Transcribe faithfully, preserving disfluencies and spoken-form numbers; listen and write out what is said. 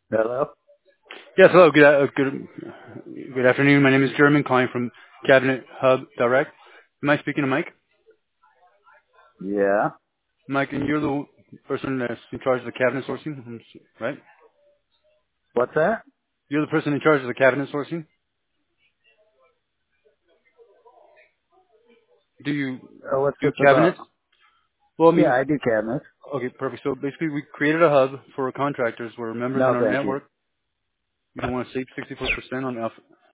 Hello? Yes, hello. Good, uh, good, good afternoon. My name is German, calling from Cabinet Hub Direct. Am I speaking to Mike? Yeah. Mike, and you're the person that's in charge of the cabinet sourcing, right? What's that? You're the person in charge of the cabinet sourcing. Do you Oh, what's do this cabinets? about? Well, I Yeah, mean, I do cabinets. okay, perfect. So basically, we created a hub for contractors where members No, in our thank you. network, you don't want to save sixty-four percent on F.